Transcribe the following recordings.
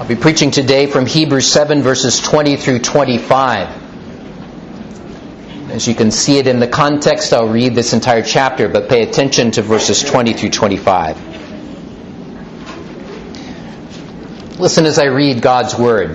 I'll be preaching today from Hebrews 7 verses 20 through 25. As you can see it in the context, I'll read this entire chapter, but pay attention to verses 20 through 25. Listen as I read God's Word.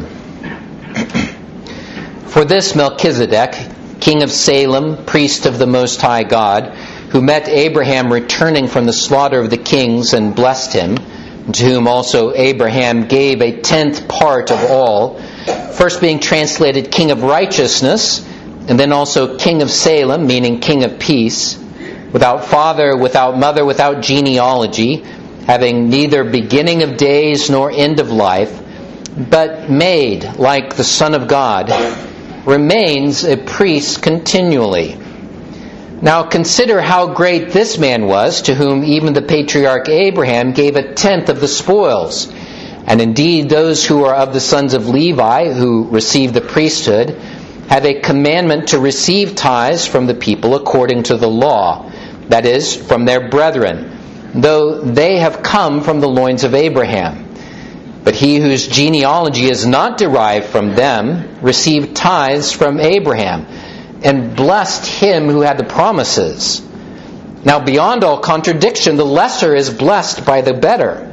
For this Melchizedek, king of Salem, priest of the Most High God, who met Abraham returning from the slaughter of the kings and blessed him, to whom also Abraham gave a 10th part of all, first being translated King of Righteousness, and then also King of Salem, meaning King of Peace, without father, without mother, without genealogy, having neither beginning of days nor end of life, but made like the Son of God, remains a priest continually. Now consider how great this man was, to whom even the patriarch Abraham gave a 10th of the spoils. And indeed those who are of the sons of Levi, who receive the priesthood, have a commandment to receive tithes from the people according to the law, that is, from their brethren, though they have come from the loins of Abraham. But he whose genealogy is not derived from them received tithes from Abraham, and blessed him who had the promises. Now beyond all contradiction, the lesser is blessed by the better.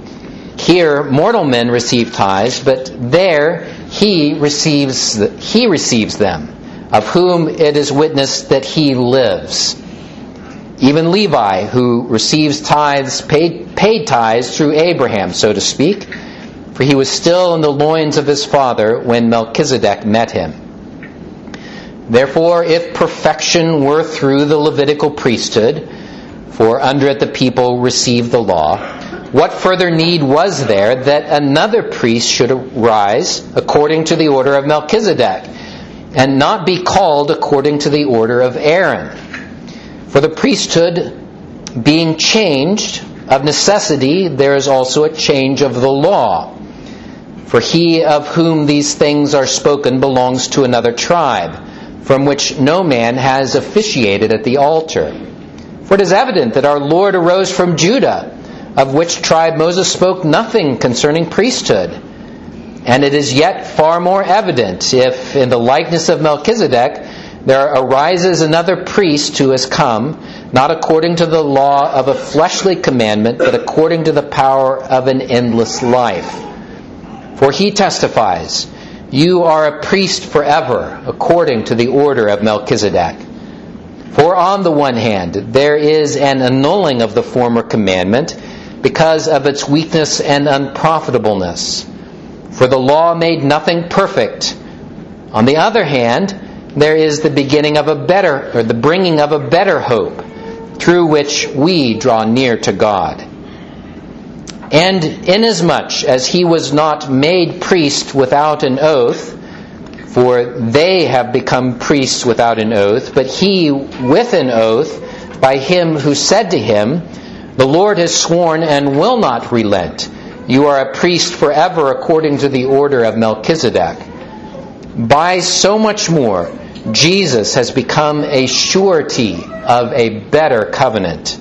Here mortal men receive tithes, but there he receives them, of whom it is witnessed that he lives. Even Levi, who receives tithes, paid tithes through Abraham, so to speak, for he was still in the loins of his father when Melchizedek met him. Therefore, if perfection were through the Levitical priesthood, for under it the people received the law, what further need was there that another priest should arise according to the order of Melchizedek, and not be called according to the order of Aaron? For the priesthood being changed, of necessity there is also a change of the law. For he of whom these things are spoken belongs to another tribe, from which no man has officiated at the altar. For it is evident that our Lord arose from Judah, of which tribe Moses spoke nothing concerning priesthood. And it is yet far more evident if, in the likeness of Melchizedek, there arises another priest who has come, not according to the law of a fleshly commandment, but according to the power of an endless life. For he testifies, "You are a priest forever, according to the order of Melchizedek." For on the one hand, there is an annulling of the former commandment because of its weakness and unprofitableness. For the law made nothing perfect. On the other hand, there is the beginning of the bringing of a better hope, through which we draw near to God. And inasmuch as he was not made priest without an oath, for they have become priests without an oath, but he with an oath by him who said to him, "The Lord has sworn and will not relent. You are a priest forever according to the order of Melchizedek." By so much more, Jesus has become a surety of a better covenant.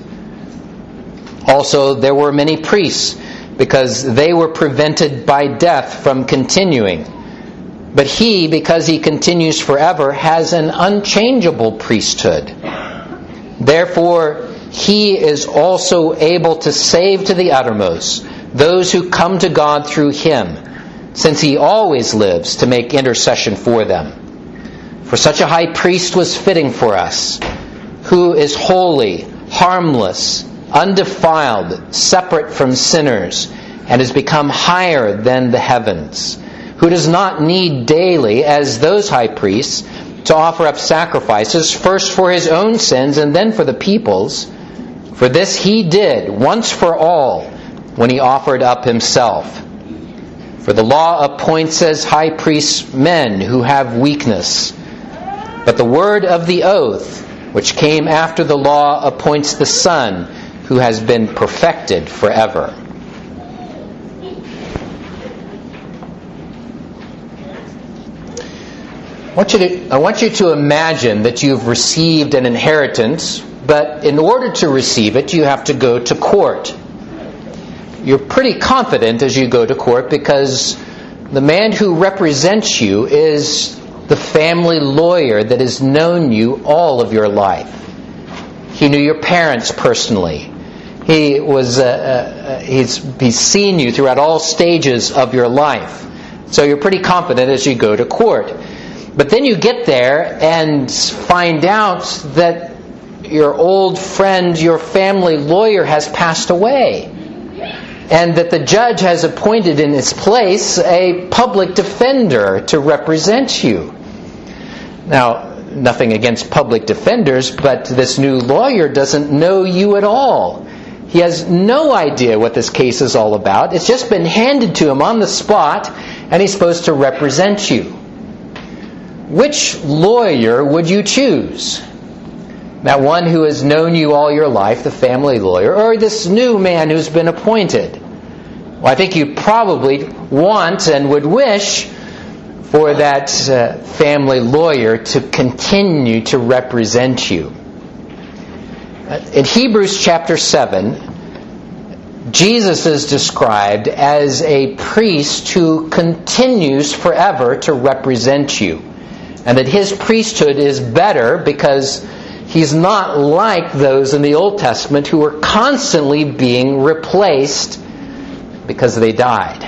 Also, there were many priests, because they were prevented by death from continuing. But he, because he continues forever, has an unchangeable priesthood. Therefore, he is also able to save to the uttermost those who come to God through him, since he always lives to make intercession for them. For such a high priest was fitting for us, who is holy, harmless, undefiled, separate from sinners, and has become higher than the heavens, who does not need daily, as those high priests, to offer up sacrifices, first for his own sins and then for the people's. For this he did once for all, when he offered up himself. For the law appoints as high priests men who have weakness. But the word of the oath, which came after the law, appoints the Son, who has been perfected forever. I want you to imagine that you've received an inheritance, but in order to receive it, you have to go to court. You're pretty confident as you go to court because The man who represents you is the family lawyer that has known you all of your life. He knew your parents personally. He's seen you throughout all stages of your life. So you're pretty confident as you go to court. But then you get there and find out that your old friend, your family lawyer, has passed away. And that the judge has appointed in his place a public defender to represent you. Now, nothing against public defenders, but this new lawyer doesn't know you at all. He has no idea what this case is all about. It's just been handed to him on the spot, and he's supposed to represent you. Which lawyer would you choose? That one who has known you all your life, the family lawyer, or this new man who's been appointed? Well, I think you probably want and would wish for that family lawyer to continue to represent you. In Hebrews chapter 7, Jesus is described as a priest who continues forever to represent you. And that his priesthood is better because he's not like those in the Old Testament who were constantly being replaced because they died.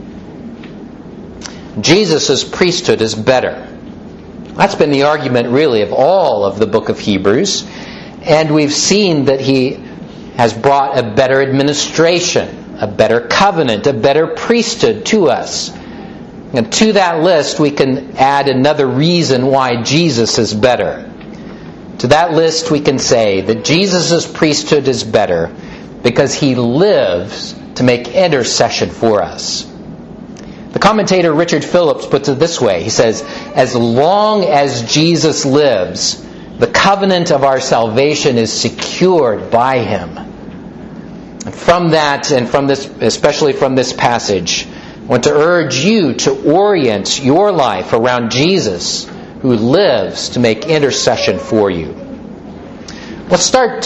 Jesus' priesthood is better. That's been the argument really of all of the book of Hebrews. And we've seen that he has brought a better administration, a better covenant, a better priesthood to us. And to that list we can add another reason why Jesus is better. To that list we can say that Jesus' priesthood is better because he lives to make intercession for us. The commentator Richard Phillips puts it this way. He says, as long as Jesus lives, the covenant of our salvation is secured by him. And from that, and from this, especially from this passage, I want to urge you to orient your life around Jesus, who lives to make intercession for you. Let's start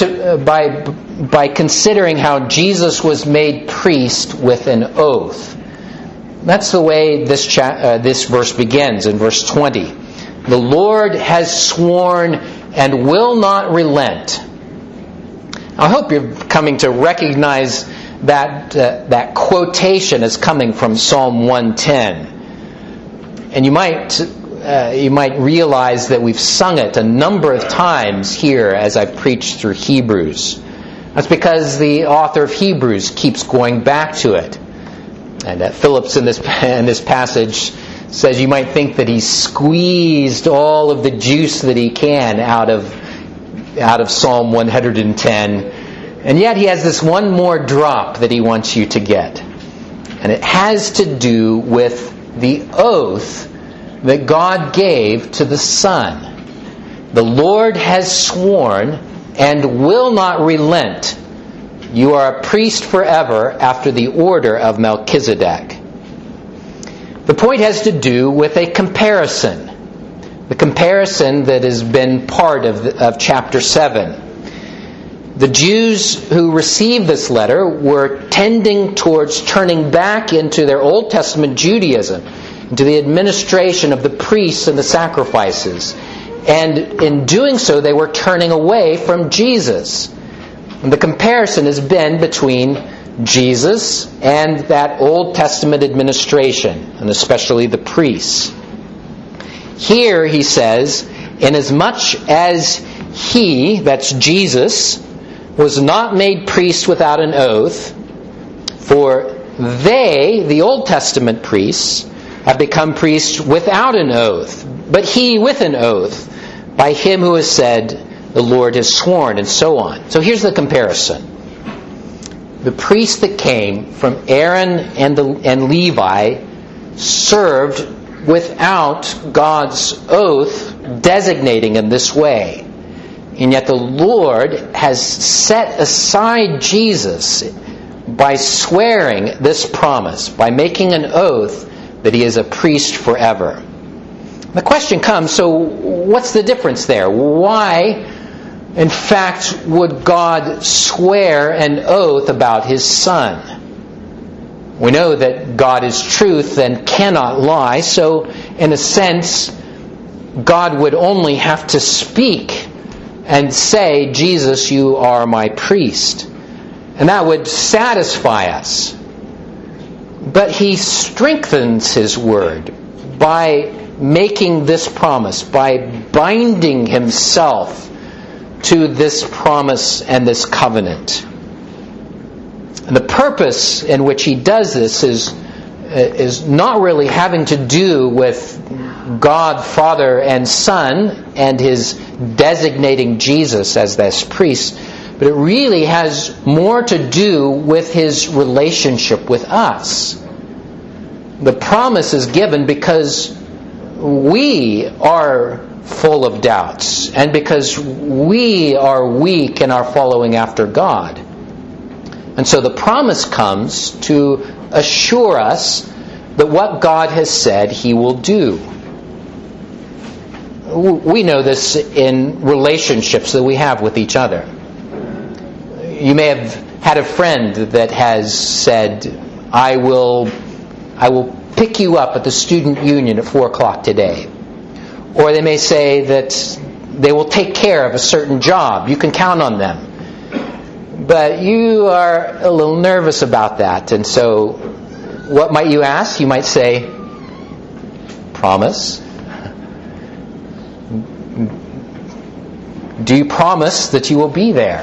by considering how Jesus was made priest with an oath. That's the way this verse begins in verse 20. The Lord has sworn and will not relent. I hope you're coming to recognize that quotation as coming from Psalm 110. And you might realize that we've sung it a number of times here as I've preached through Hebrews. That's because the author of Hebrews keeps going back to it. And Phillips in this passage says you might think that he squeezed all of the juice that he can out of Psalm 110. And yet he has this one more drop that he wants you to get. And it has to do with the oath that God gave to the Son. The Lord has sworn and will not relent. You are a priest forever after the order of Melchizedek. The point has to do with a comparison. The comparison that has been part of chapter 7. The Jews who received this letter were tending towards turning back into their Old Testament Judaism, into the administration of the priests and the sacrifices. And in doing so, they were turning away from Jesus. And the comparison has been between Jesus and that Old Testament administration, and especially the priests. Here he says, inasmuch as he, that's Jesus, was not made priest without an oath, for they, the Old Testament priests, have become priests without an oath, but he with an oath, by him who has said, the Lord has sworn, and so on. So here's the comparison. The priests that came from Aaron and Levi served without God's oath designating in this way. And yet the Lord has set aside Jesus by swearing this promise, by making an oath that he is a priest forever. The question comes, so what's the difference there? Why, in fact, would God swear an oath about his Son? We know that God is truth and cannot lie, so in a sense, God would only have to speak and say, Jesus, you are my priest. And that would satisfy us. But He strengthens His word by making this promise, by binding Himself to this promise and this covenant. And the purpose in which He does this is not really having to do with God, Father, and Son, and His designating Jesus as this priest, but it really has more to do with His relationship with us. The promise is given because we are full of doubts, and because we are weak in our following after God. And so the promise comes to assure us that what God has said He will do. We know this in relationships that we have with each other. You may have had a friend that has said, I will pick you up at the student union at 4 o'clock today. Or they may say that they will take care of a certain job. You can count on them. But you are a little nervous about that. And so what might you ask? You might say, promise? Do you promise that you will be there?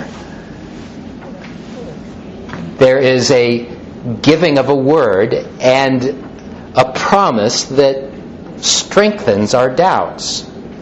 There is a giving of a word and a promise that strengthens our doubts.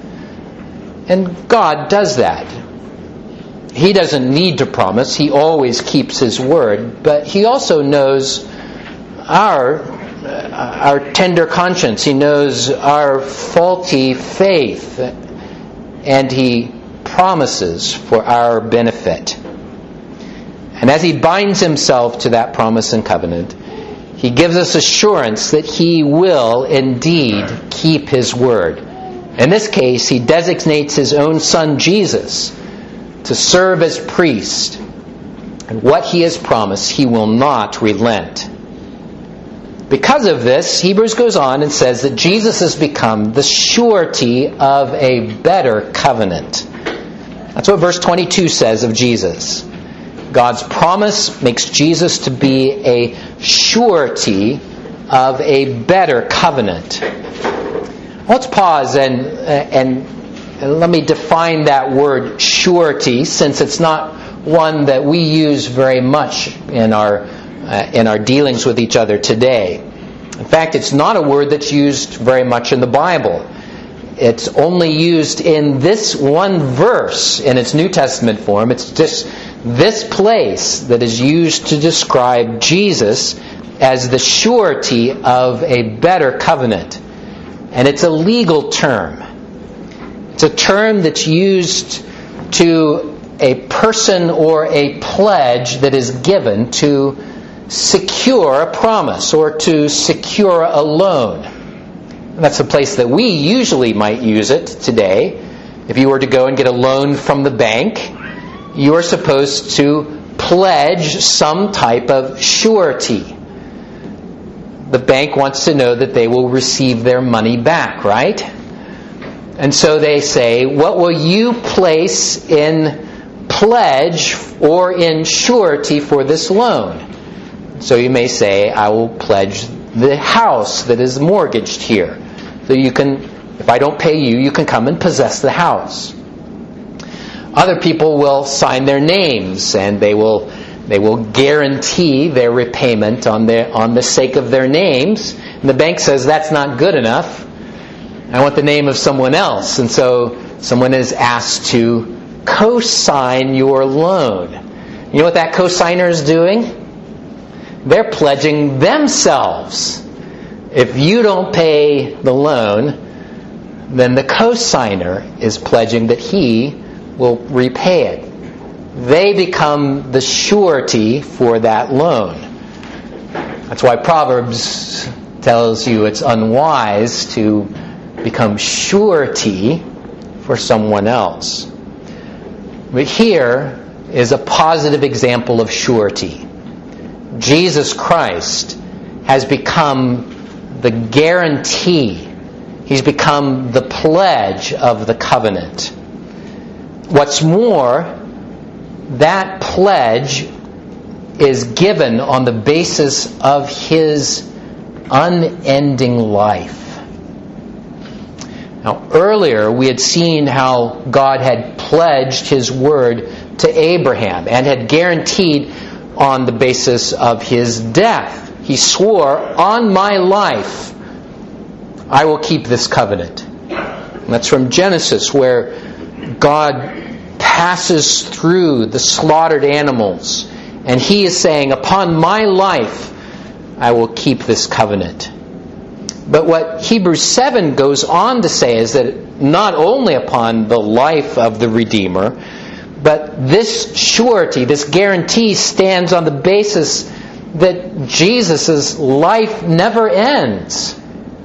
And God does that. He doesn't need to promise. He always keeps His word. But He also knows our tender conscience. He knows our faulty faith. And He promises for our benefit. And as He binds Himself to that promise and covenant, He gives us assurance that He will indeed keep His word. In this case, He designates His own Son, Jesus, to serve as priest. And what He has promised, He will not relent. Because of this, Hebrews goes on and says that Jesus has become the surety of a better covenant. That's what verse 22 says of Jesus. God's promise makes Jesus to be a surety of a better covenant. Let's pause and let me define that word surety, since it's not one that we use very much in our dealings with each other today. In fact, it's not a word that's used very much in the Bible. It's only used in this one verse in its New Testament form. It's just this place that is used to describe Jesus as the surety of a better covenant. And it's a legal term. It's a term that's used to a person or a pledge that is given to secure a promise or to secure a loan. And that's the place that we usually might use it today. If you were to go and get a loan from the bank, you are supposed to pledge some type of surety. The bank wants to know that they will receive their money back, right? And so they say, what will you place in pledge or in surety for this loan? So you may say, I will pledge the house that is mortgaged here. So you can, if I don't pay you, you can come and possess the house. Other people will sign their names, and they will guarantee their repayment on the sake of their names. And the bank says, that's not good enough. I want the name of someone else. And so someone is asked to co-sign your loan. You know what that co-signer is doing? They're pledging themselves. If you don't pay the loan, then the co-signer is pledging that he will repay it. They become the surety for that loan. That's why Proverbs tells you it's unwise to become surety for someone else. But here is a positive example of surety. Jesus Christ has become the guarantee. He's become the pledge of the covenant. What's more, that pledge is given on the basis of His unending life. Now, earlier we had seen how God had pledged His word to Abraham and had guaranteed on the basis of his death. He swore, "On my life, I will keep this covenant." And that's from Genesis, where God passes through the slaughtered animals, and He is saying, "Upon my life, I will keep this covenant." But what Hebrews 7 goes on to say is that not only upon the life of the Redeemer, but this surety, this guarantee stands on the basis that Jesus' life never ends.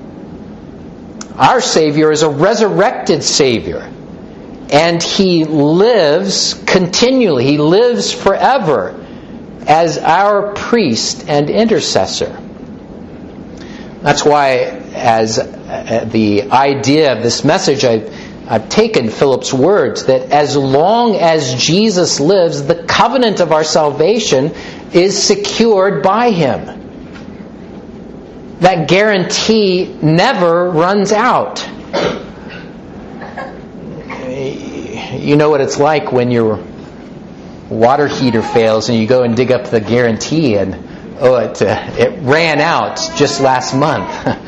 Our Savior is a resurrected Savior, and He lives continually. He lives forever as our priest and intercessor. That's why, as the idea of this message, I've taken Philip's words that as long as Jesus lives, the covenant of our salvation is secured by Him. That guarantee never runs out. You know what it's like when your water heater fails and you go and dig up the guarantee and it ran out just last month.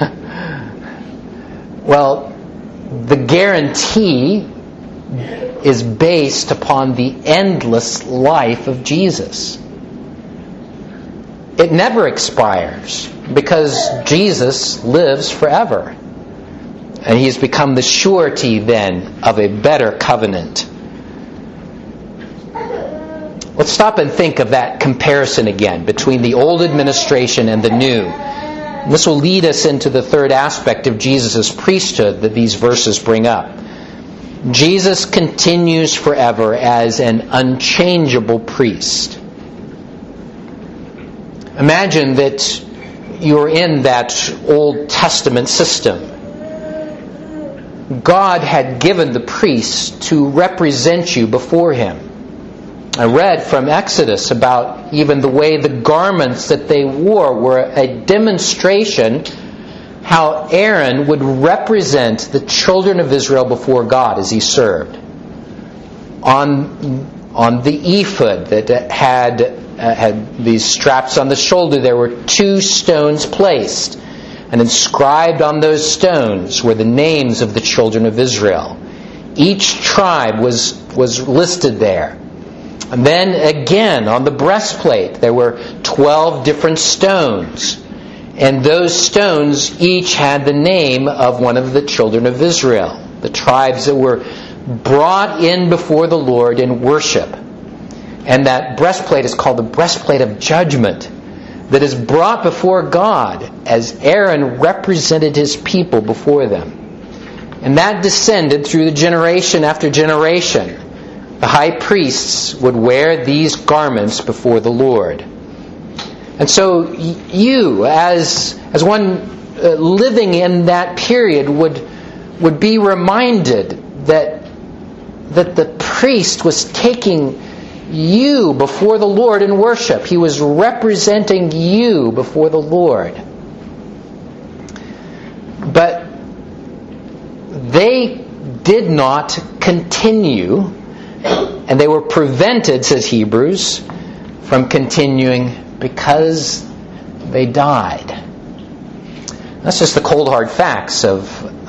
Well, the guarantee is based upon the endless life of Jesus. It never expires because Jesus lives forever. And He's become the surety then of a better covenant. Let's stop and think of that comparison again between the old administration and the new. And this will lead us into the third aspect of Jesus' priesthood that these verses bring up. Jesus continues forever as an unchangeable priest. Imagine that you're in that Old Testament system. God had given the priest to represent you before Him. I read from Exodus about even the way the garments that they wore were a demonstration how Aaron would represent the children of Israel before God as he served. On the ephod that had these straps on the shoulder, there were 2 stones placed. And inscribed on those stones were the names of the children of Israel. Each tribe was listed there. And then again, on the breastplate, there were 12 different stones. And those stones each had the name of one of the children of Israel, the tribes that were brought in before the Lord in worship. And that breastplate is called the breastplate of judgment, that is brought before God as Aaron represented his people before them. And that descended through the generation after generation. The high priests would wear these garments before the Lord. And so you, as one living in that period, would be reminded that the priest was taking you before the Lord in worship. He was representing you before the Lord. But they did not continue, and they were prevented, says Hebrews, from continuing because they died. That's just the cold hard facts of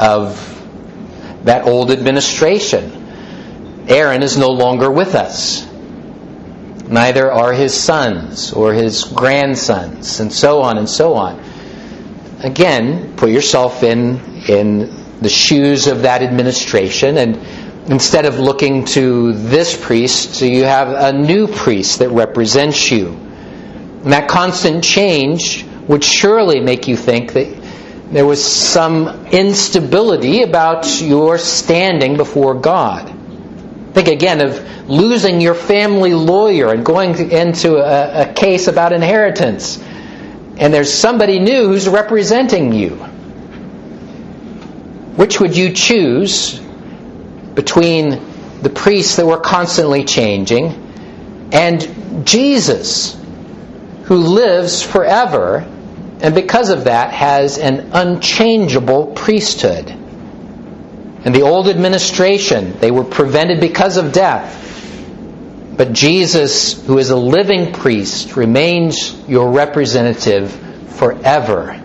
that old administration. Aaron is no longer with us. Neither are his sons or his grandsons, and so on and so on. Again, put yourself in the shoes of that administration, and instead of looking to this priest, you have a new priest that represents you. And that constant change would surely make you think that there was some instability about your standing before God. Think again of losing your family lawyer and going into a case about inheritance. and there's somebody new who's representing you. Which would you choose between the priests that were constantly changing and Jesus, who lives forever, and because of that has an unchangeable priesthood? And the old administration, they were prevented because of death. But Jesus, who is a living priest, remains your representative forever.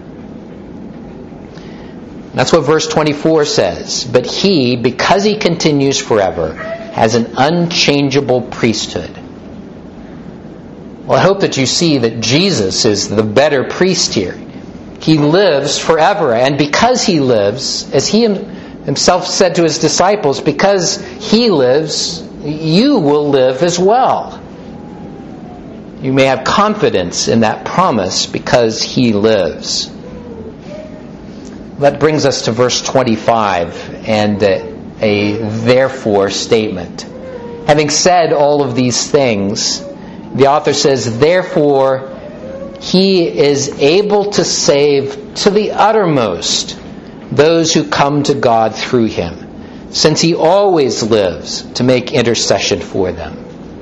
That's what verse 24 says. But he, because he continues forever, has an unchangeable priesthood. Well, I hope that you see that Jesus is the better priest here. He lives forever. And because he lives, as he himself said to his disciples, because he lives, you will live as well. You may have confidence in that promise because he lives. That brings us to verse 25 and a therefore statement. Having said all of these things, the author says, therefore he is able to save to the uttermost those who come to God through him, since he always lives to make intercession for them.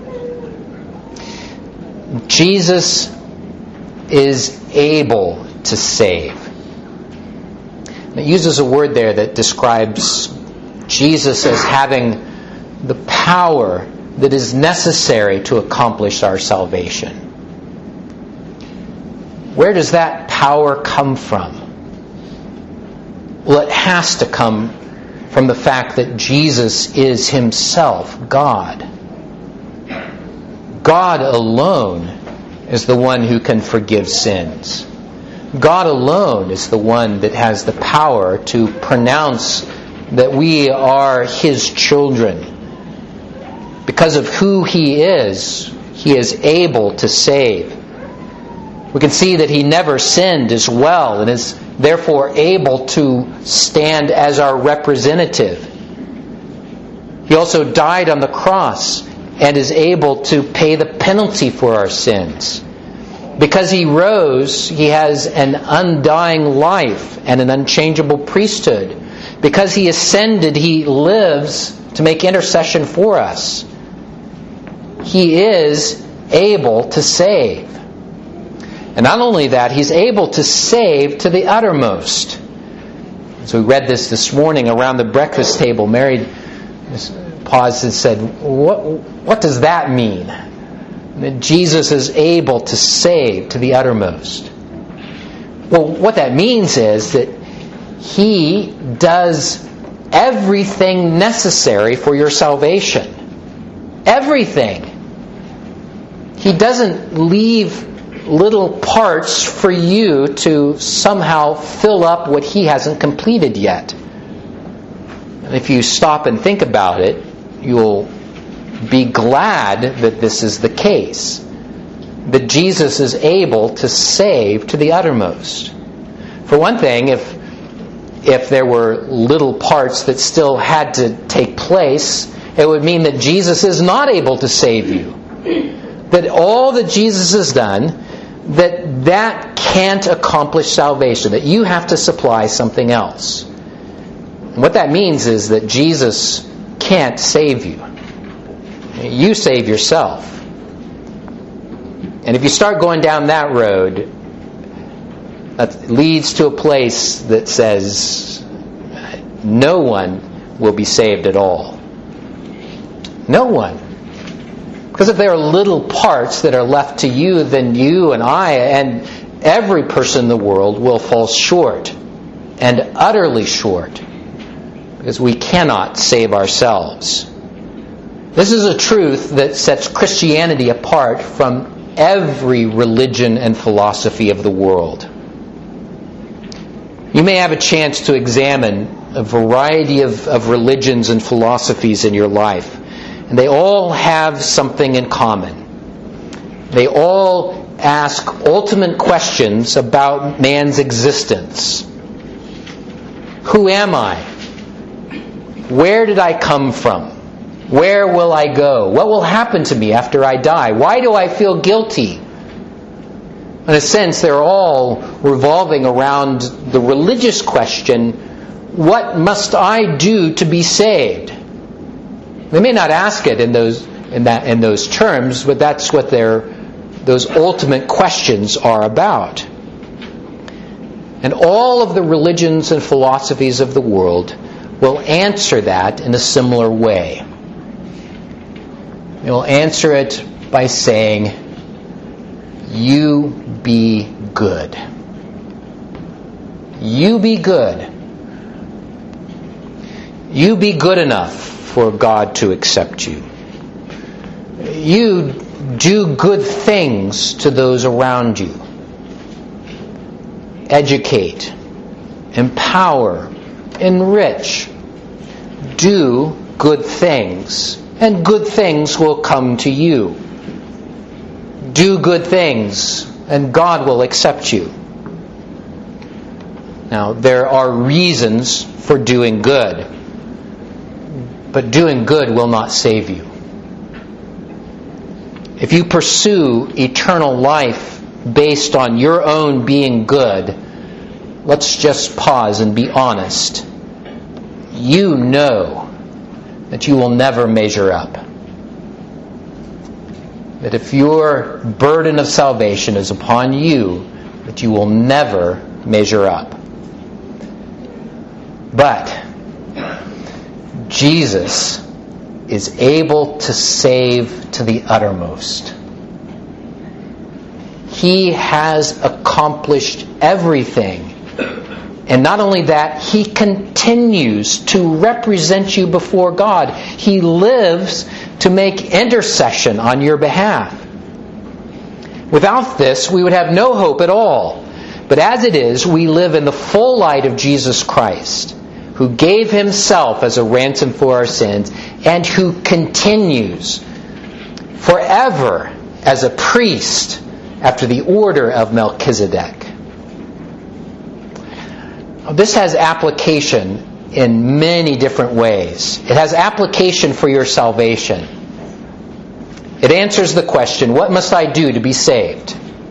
Jesus is able to save. It uses a word there that describes Jesus as having the power that is necessary to accomplish our salvation. Where does that power come from? Well, it has to come from the fact that Jesus is himself God. God alone is the one who can forgive sins. God alone is the one that has the power to pronounce that we are his children. Because of who he is able to save. We can see that he never sinned as well and is therefore able to stand as our representative. He also died on the cross and is able to pay the penalty for our sins. Because he rose, he has an undying life and an unchangeable priesthood. Because he ascended, he lives to make intercession for us. He is able to save. And not only that, he's able to save to the uttermost. As we read this morning around the breakfast table, Mary paused and said, what does that mean? That Jesus is able to save to the uttermost. Well, what that means is that he does everything necessary for your salvation. Everything. He doesn't leave little parts for you to somehow fill up what he hasn't completed yet. And if you stop and think about it, you'll be glad that this is the case. That Jesus is able to save to the uttermost. For one thing, if there were little parts that still had to take place, it would mean that Jesus is not able to save you. That all that Jesus has done, that can't accomplish salvation. That you have to supply something else. And what that means is that Jesus can't save you. You save yourself. And if you start going down that road, that leads to a place that says no one will be saved at all. No one. Because if there are little parts that are left to you, then you and I and every person in the world will fall short, and utterly short, because we cannot save ourselves. This is a truth that sets Christianity apart from every religion and philosophy of the world. You may have a chance to examine a variety of religions and philosophies in your life. And they all have something in common. They all ask ultimate questions about man's existence. Who am I? Where did I come from? Where will I go? What will happen to me after I die? Why do I feel guilty? In a sense, they're all revolving around the religious question, what must I do to be saved? They may not ask it in those terms, but that's what those ultimate questions are about. And all of the religions and philosophies of the world will answer that in a similar way. They will answer it by saying, you be good. You be good. You be good enough for God to accept you. You do good things to those around you. Educate, empower, enrich. Do good things, and good things will come to you. Do good things, and God will accept you. Now, there are reasons for doing good, but doing good will not save you. If you pursue eternal life based on your own being good, let's just pause and be honest. You know that you will never measure up. That if your burden of salvation is upon you, that you will never measure up. But Jesus is able to save to the uttermost. He has accomplished everything. And not only that, He continues to represent you before God. He lives to make intercession on your behalf. Without this, we would have no hope at all. But as it is, we live in the full light of Jesus Christ, who gave Himself as a ransom for our sins, and who continues forever as a priest after the order of Melchizedek. This has application in many different ways. It has application for your salvation. It answers the question, what must I do to be saved?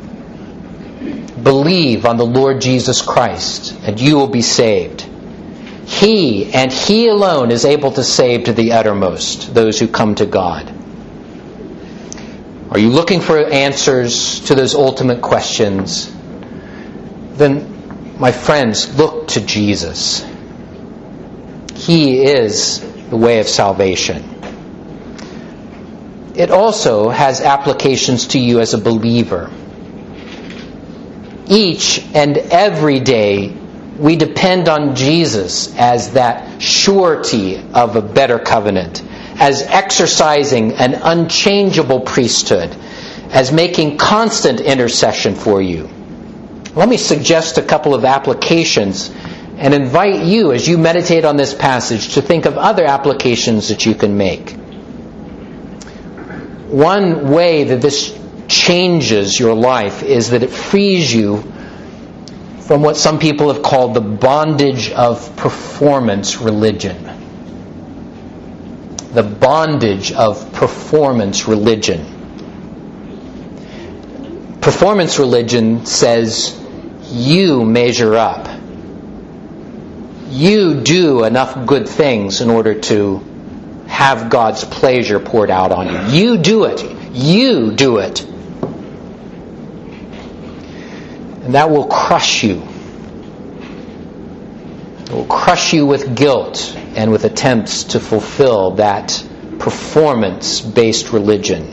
Believe on the Lord Jesus Christ, and you will be saved. He, and He alone, is able to save to the uttermost those who come to God. Are you looking for answers to those ultimate questions? Then, my friends, look to Jesus. He is the way of salvation. It also has applications to you as a believer. Each and every day, we depend on Jesus as that surety of a better covenant, as exercising an unchangeable priesthood, as making constant intercession for you. Let me suggest a couple of applications and invite you, as you meditate on this passage, to think of other applications that you can make. One way that this changes your life is that it frees you from what some people have called the bondage of performance religion. The bondage of performance religion. Performance religion says you measure up. You do enough good things in order to have God's pleasure poured out on you. You do it. You do it. And that will crush you. It will crush you with guilt and with attempts to fulfill that performance-based religion.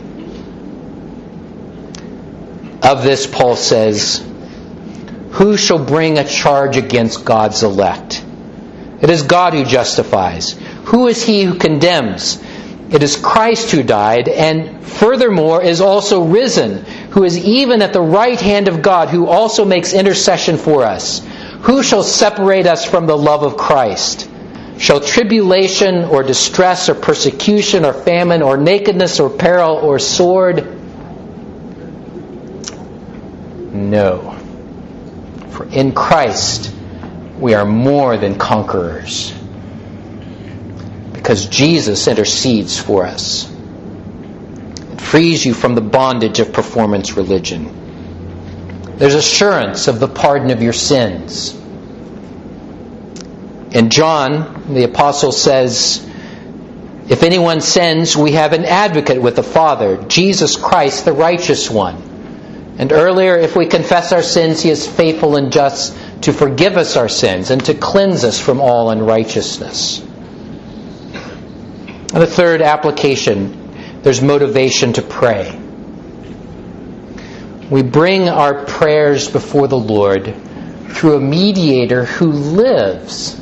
Of this, Paul says, who shall bring a charge against God's elect? It is God who justifies. Who is he who condemns? It is Christ who died, and furthermore is also risen, who is even at the right hand of God, who also makes intercession for us. Who shall separate us from the love of Christ? Shall tribulation or distress or persecution or famine or nakedness or peril or sword? No. For in Christ we are more than conquerors, because Jesus intercedes for us. It frees you from the bondage of performance religion. There's assurance of the pardon of your sins. And John, the apostle, says, if anyone sins, we have an advocate with the Father, Jesus Christ, the righteous one. And earlier, if we confess our sins, He is faithful and just to forgive us our sins and to cleanse us from all unrighteousness. And the third application, there's motivation to pray. We bring our prayers before the Lord through a mediator who lives,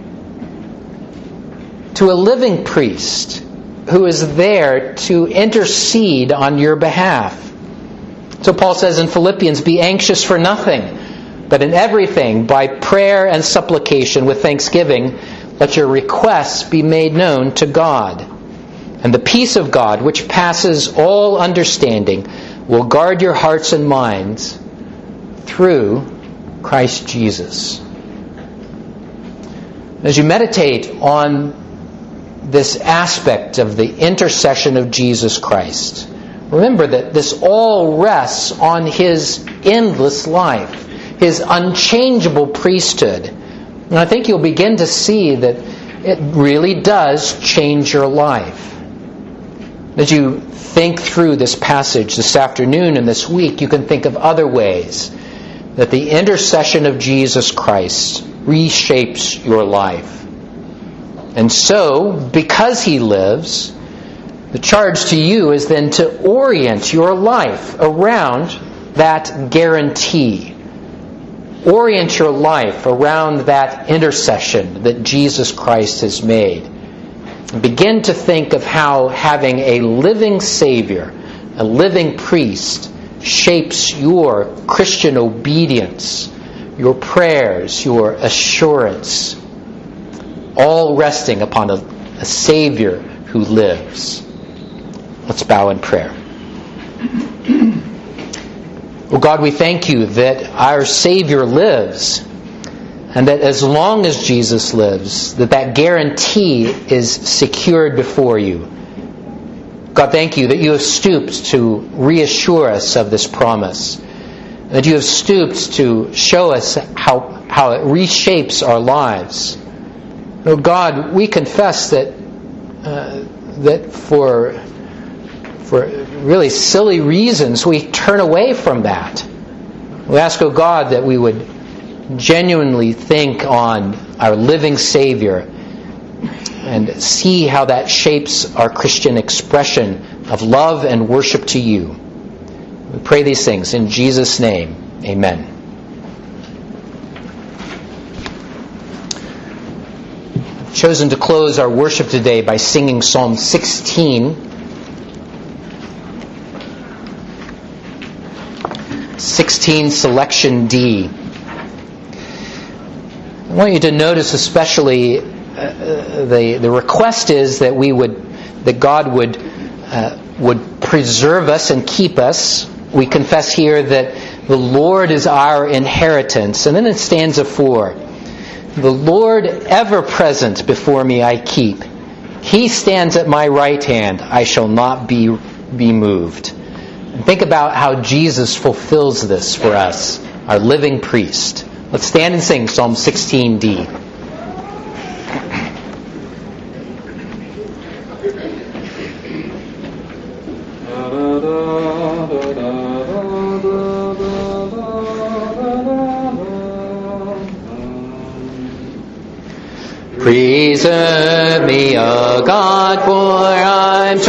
to a living priest who is there to intercede on your behalf. So Paul says in Philippians, be anxious for nothing, but in everything, by prayer and supplication with thanksgiving, let your requests be made known to God. And the peace of God, which passes all understanding, will guard your hearts and minds through Christ Jesus. As you meditate on this aspect of the intercession of Jesus Christ, remember that this all rests on His endless life, His unchangeable priesthood. And I think you'll begin to see that it really does change your life. As you think through this passage this afternoon and this week, you can think of other ways that the intercession of Jesus Christ reshapes your life. And so, because He lives, the charge to you is then to orient your life around that guarantee. Orient your life around that intercession that Jesus Christ has made. Begin to think of how having a living Savior, a living priest, shapes your Christian obedience, your prayers, your assurance, all resting upon a Savior who lives. Let's bow in prayer. Oh God, we thank You that our Savior lives, and that as long as Jesus lives, that guarantee is secured before You. God, thank You that You have stooped to reassure us of this promise. That You have stooped to show us how it reshapes our lives. Oh God, we confess that for really silly reasons we turn away from that. We ask, oh God, that we would genuinely think on our living Savior and see how that shapes our Christian expression of love and worship to You. We pray these things in Jesus' name. Amen. I've chosen to close our worship today by singing Psalm 16. 16, selection D. I want you to notice especially the request is that God would preserve us and keep us. We confess here that the Lord is our inheritance. And then in stanza 4, the Lord ever present before me I keep. He stands at my right hand, I shall not be moved. And think about how Jesus fulfills this for us, our living priest. Let's stand and sing Psalm 16D. Preserve me, O God, for I'm